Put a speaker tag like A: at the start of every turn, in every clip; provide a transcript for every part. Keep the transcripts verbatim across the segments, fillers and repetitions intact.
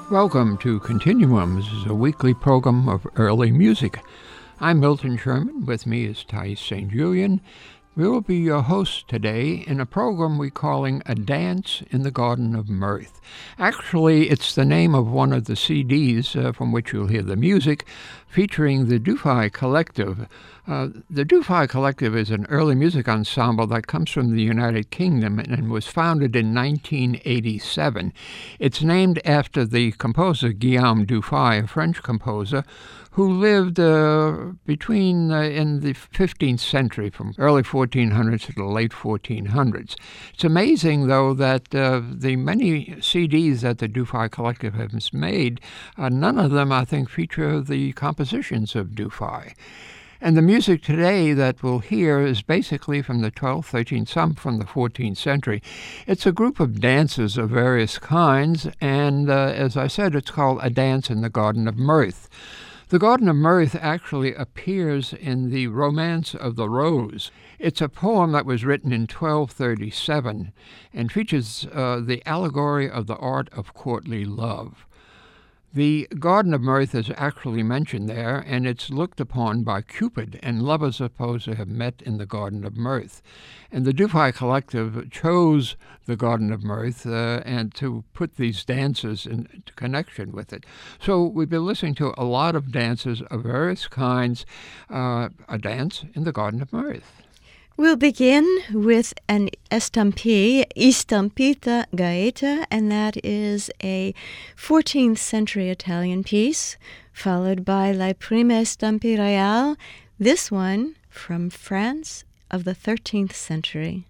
A: Welcome to Continuum. This is a weekly program of early music. I'm Milton Sherman. With me is Thais Saint Julian. We will be your hosts today in a program we're calling A Dance in the Garden of Mirth. Actually, it's the name of one of the C Ds uh, from which you'll hear the music, featuring the Dufay Collective. Uh, the Dufay Collective is an early music ensemble that comes from the United Kingdom and was founded in nineteen eighty-seven. It's named after the composer Guillaume Dufay, a French composer, who lived uh, between uh, in the fifteenth century, from early fourteen hundreds to the late fourteen hundreds. It's amazing, though, that uh, the many C Ds that the Dufay Collective has made, uh, none of them, I think, feature the compositions of Dufay. And the music today that we'll hear is basically from the twelfth, thirteenth, some from the fourteenth century. It's a group of dances of various kinds, and uh, as I said, it's called A Dance in the Garden of Mirth. The Garden of Mirth actually appears in the Romance of the Rose. It's a poem that was written in twelve thirty-seven and features uh, the allegory of the art of courtly love. The Garden of Mirth is actually mentioned there, and it's looked upon by Cupid, and lovers are supposed to have met in the Garden of Mirth. And the Dufay Collective chose the Garden of Mirth uh, and to put these dances into connection with it. So we've been listening to a lot of dances of various kinds, uh, a dance in the Garden of Mirth.
B: We'll begin with an estampie, Istampita Gaeta, and that is a fourteenth century Italian piece, followed by La Prima Estampie Reale, this one from France of the thirteenth century.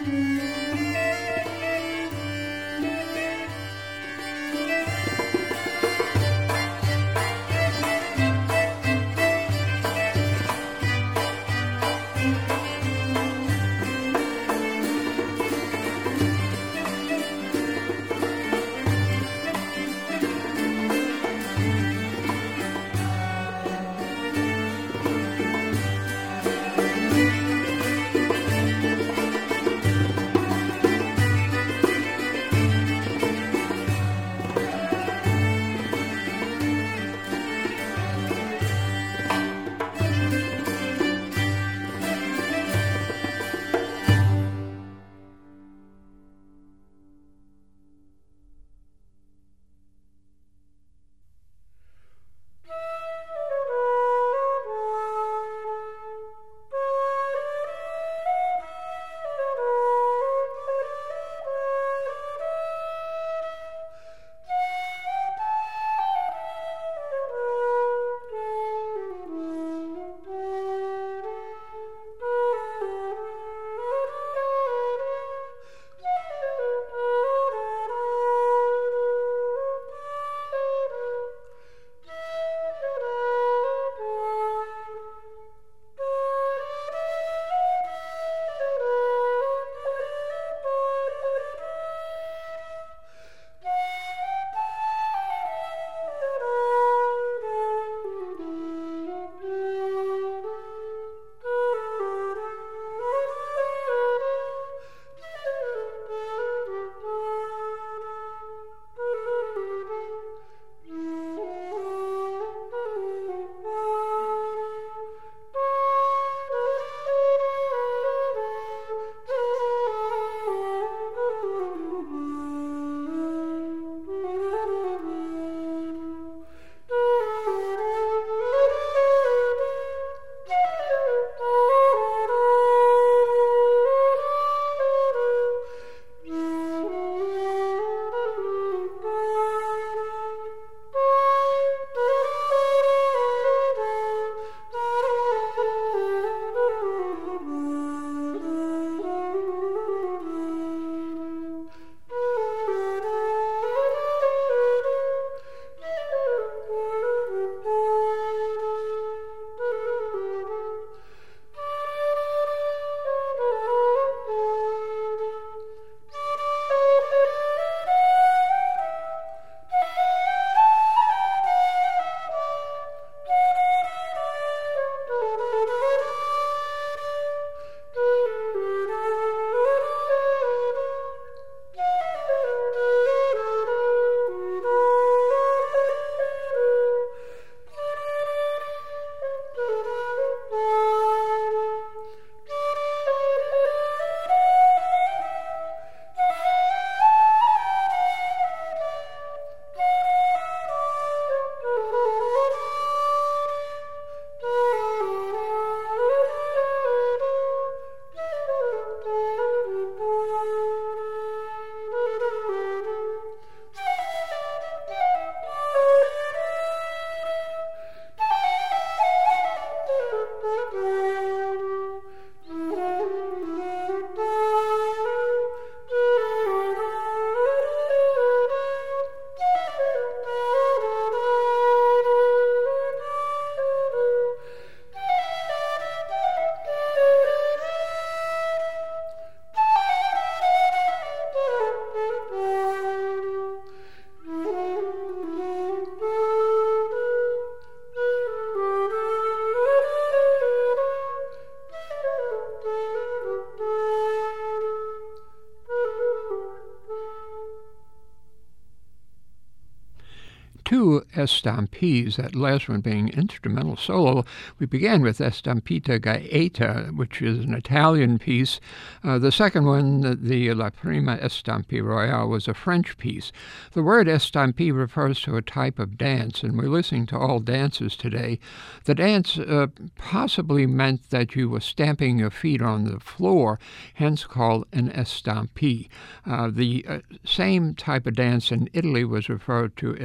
A: two estampis, that last one being instrumental solo. We began with Estampita Gaeta, which is an Italian piece. Uh, the second one, the, the La Prima Estampi Royale, was a French piece. The word estampi refers to a type of dance, and we're listening to all dances today. The dance uh, possibly meant that you were stamping your feet on the floor, hence called an estampi. Uh, the uh, same type of dance in Italy was referred to as an estampi.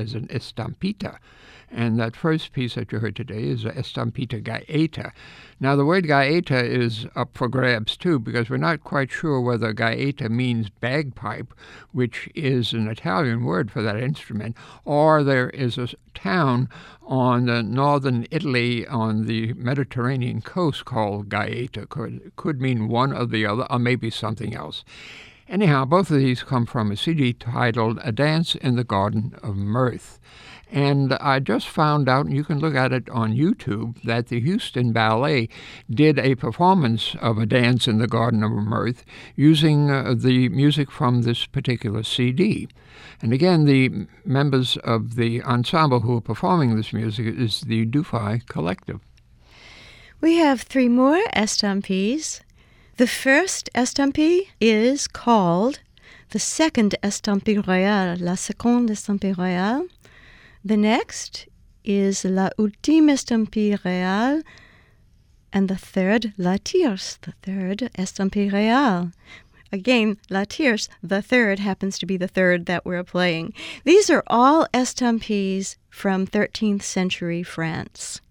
A: Estampita. And that first piece that you heard today is Estampita Gaeta. Now, the word gaeta is up for grabs, too, because we're not quite sure whether gaeta means bagpipe, which is an Italian word for that instrument, or there is a town on the northern Italy on the Mediterranean coast called Gaeta. Could, could mean one or the other, or maybe something else. Anyhow, both of these come from a C D titled A Dance in the Garden of Mirth. And I just found out, and you can look at it on YouTube, that the Houston Ballet did a performance of A Dance in the Garden of Mirth using uh, the music from this particular C D. And again, the members of the ensemble who are performing this music is the Dufay Collective.
B: We have three more estampes. The first estampie is called the second estampie royale, la seconde estampie royale. The next is La Ultime Estampie Reale, and the third, La Tierce, the third Estampie Reale. Again, La Tierce, the third, happens to be the third that we're playing. These are all estampes from thirteenth century France.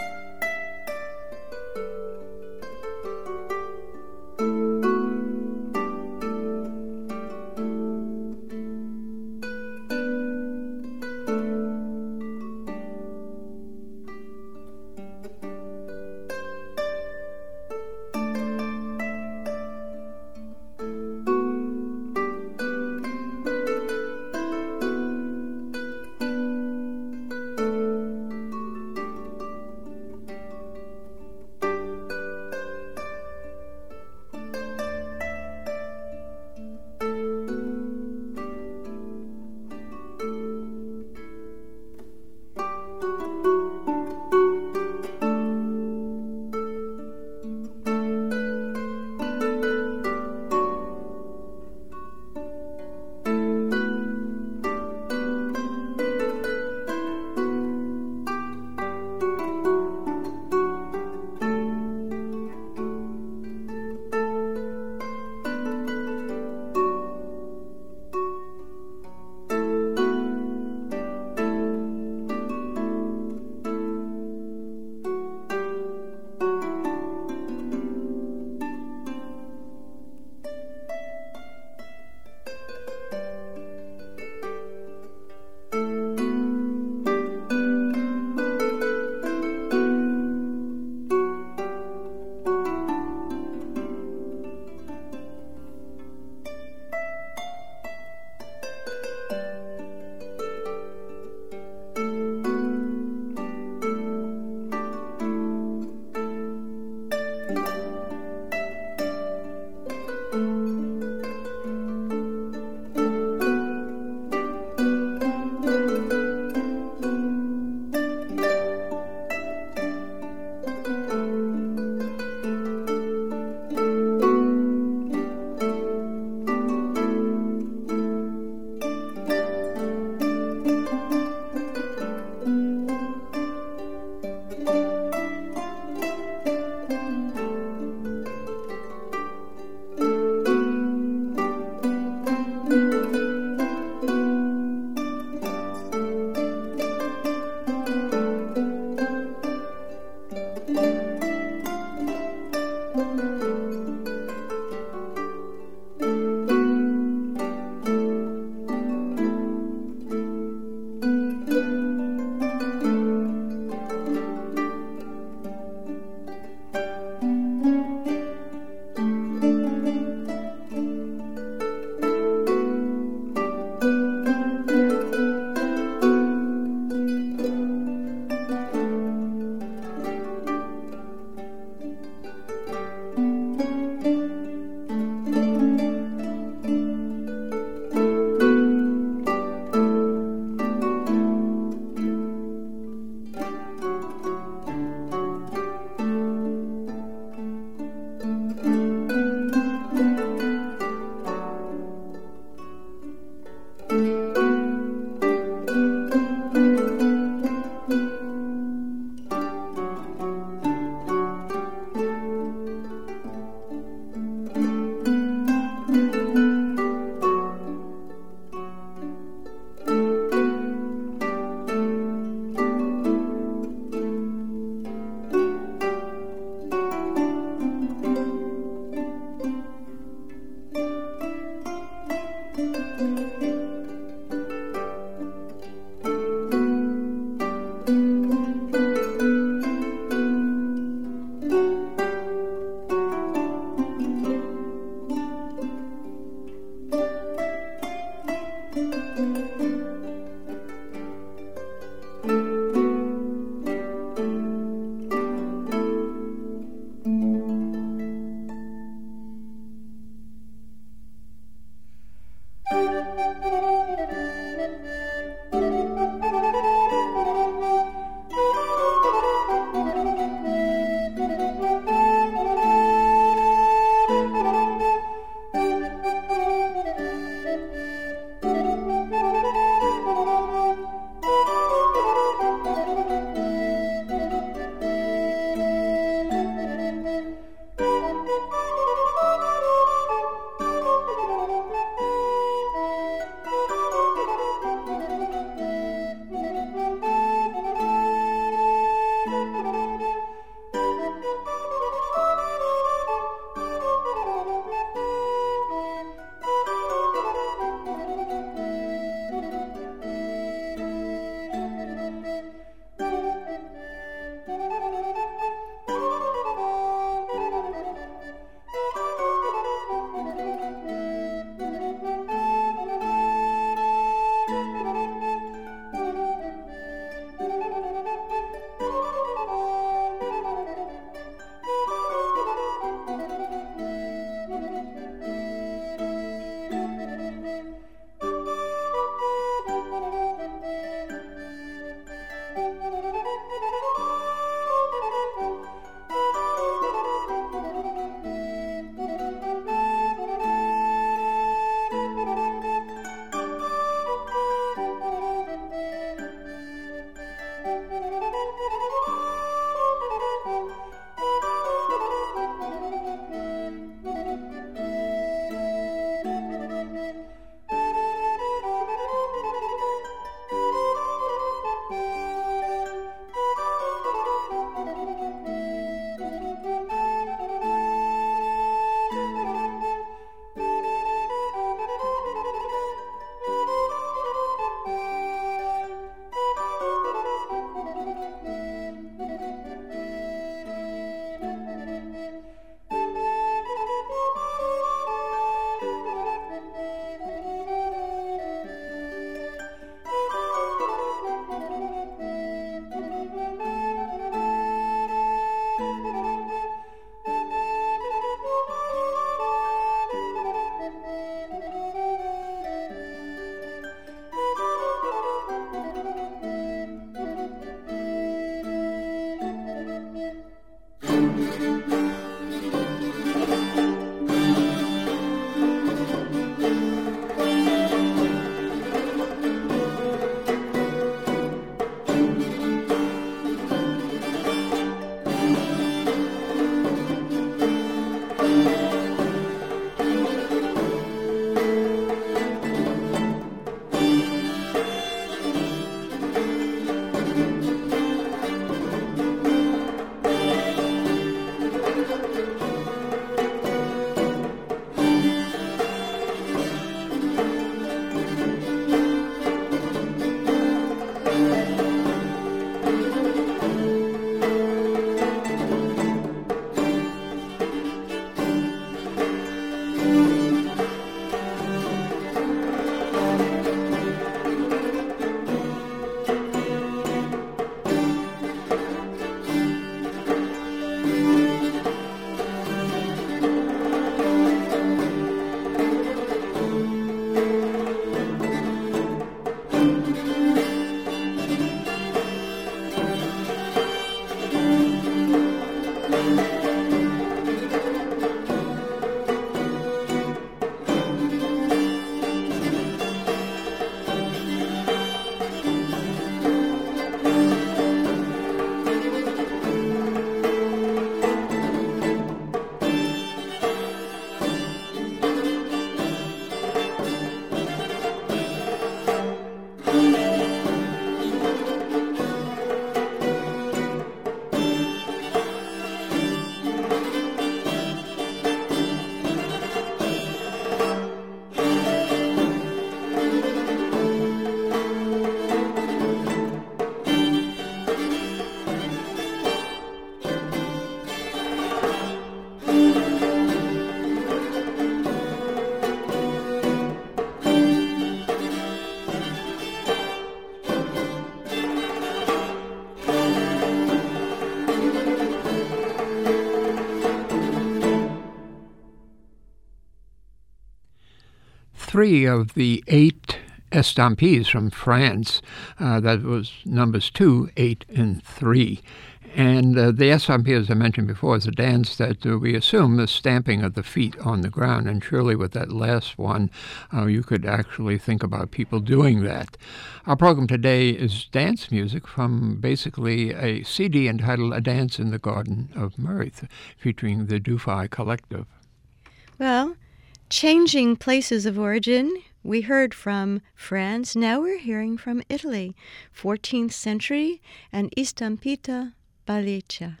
A: three of the eight estampes from France. Uh, that was numbers two, eight, and three. And uh, the estampé, as I mentioned before, is a dance that uh, we assume the stamping of the feet on the ground. And surely with that last one, uh, you could actually think about people doing that. Our program today is dance music from basically a C D entitled A Dance in the Garden of Mirth, featuring the Dufay Collective.
B: Well, changing places of origin, we heard from France. Now we're hearing from Italy, fourteenth century, and Istampita Balliccia.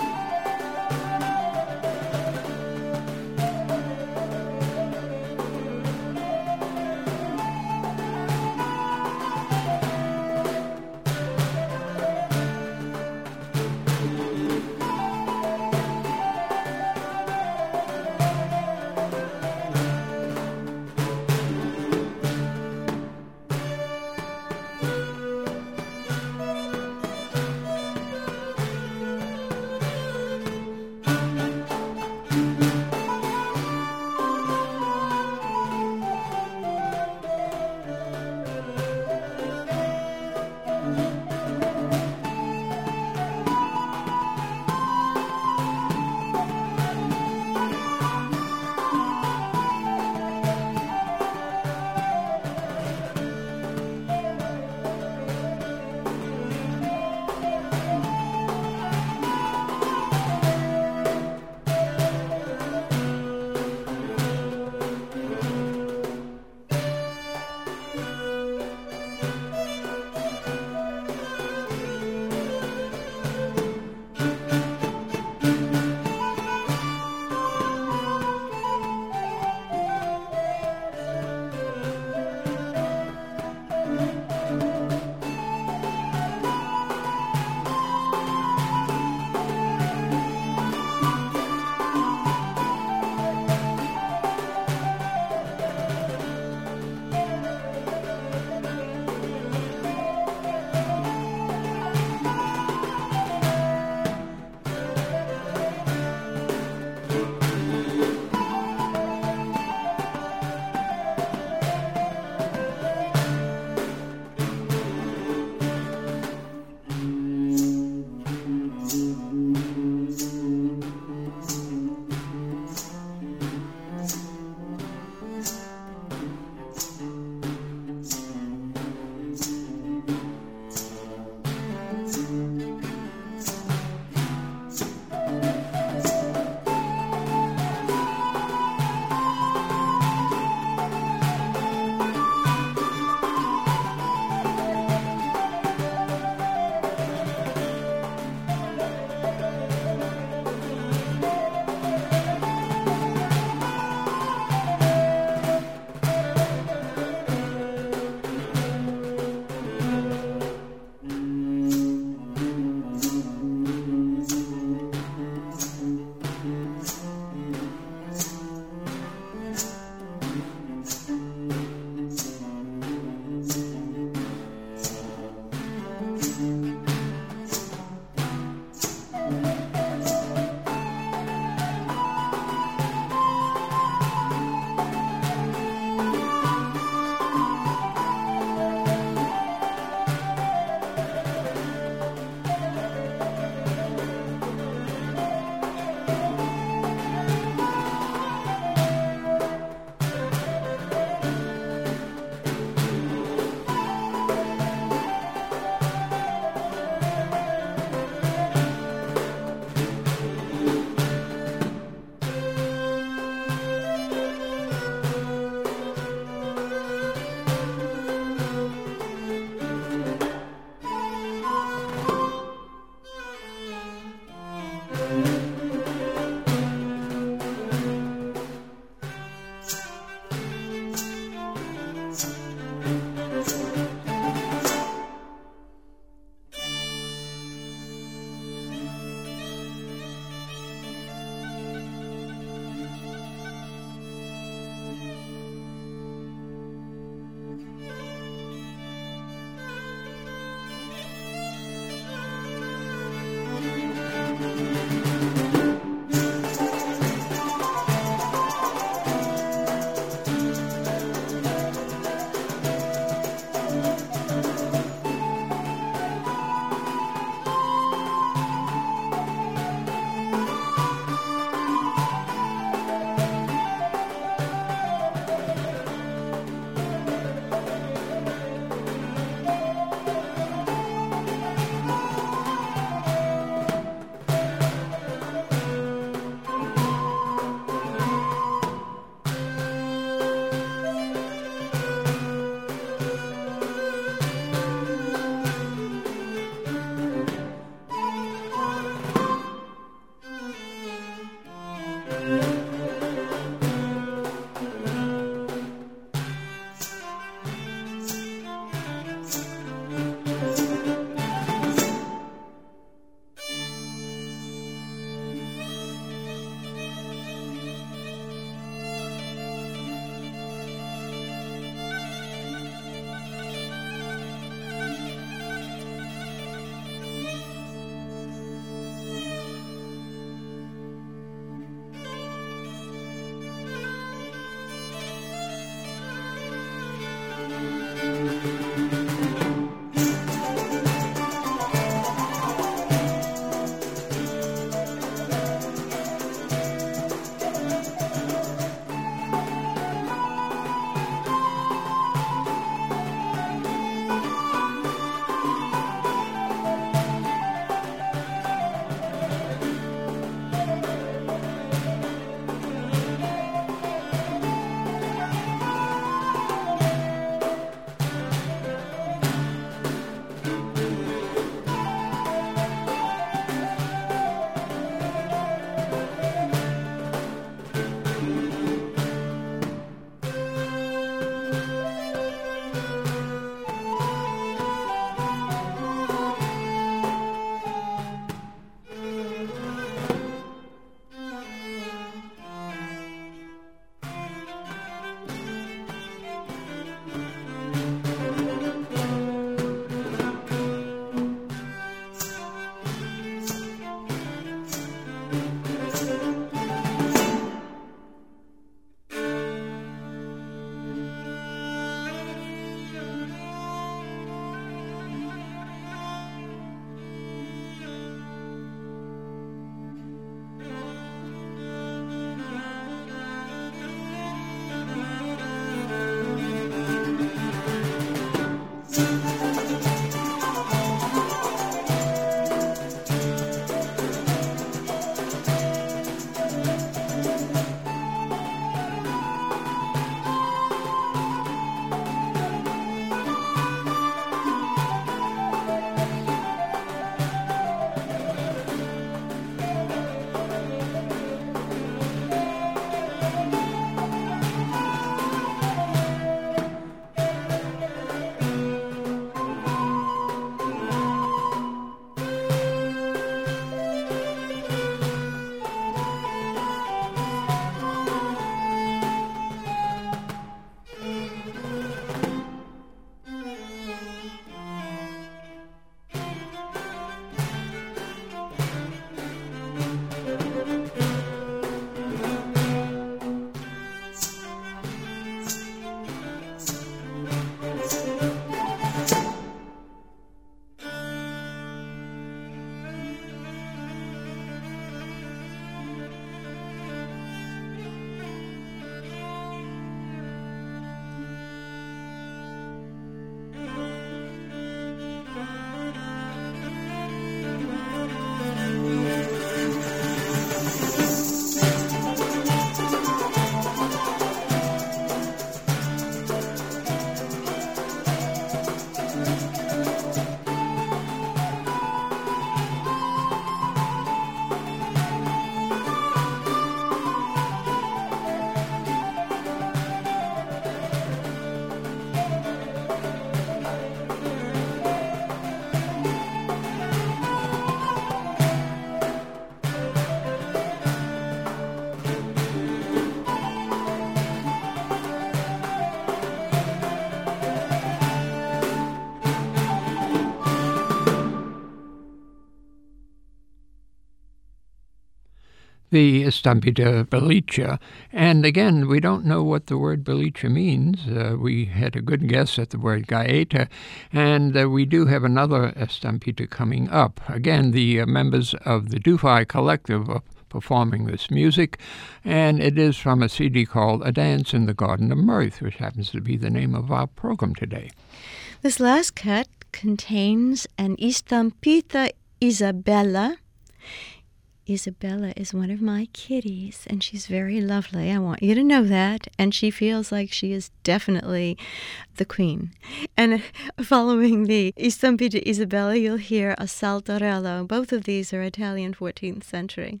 A: the Estampita Belice. And again, we don't know what the word Belice means. Uh, we had a good guess at the word Gaeta, and uh, we do have another Estampita coming up. Again, the uh, members of the Dufay Collective are performing this music, and it is from a C D called A Dance in the Garden of Mirth, which happens to be the name of our program today.
B: This last cut contains an Estampita Isabella. Isabella is one of my kitties, and she's very lovely. I want you to know that. And she feels like she is definitely the queen. And following the Estampita Isabella, you'll hear a Saltarello. Both of these are Italian fourteenth century.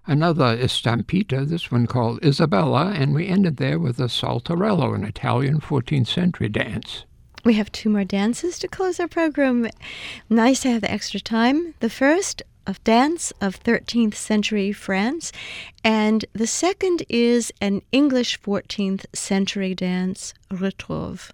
A: another estampita, this one called Isabella, and we ended there with a saltarello, an Italian fourteenth century dance.
B: We have two more dances to close our program. Nice to have the extra time. The first, a dance of thirteenth century France, and the second is an English fourteenth century dance, Retrouve.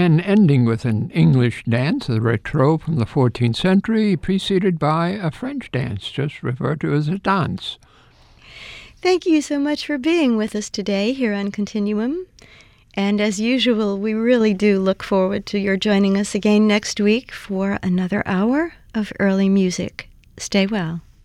A: and ending with an English dance, a retro from the fourteenth century, preceded by a French dance, just referred to as a dance.
B: Thank you so much for being with us today here on Continuum. And as usual, we really do look forward to your joining us again next week for another hour of early music. Stay well.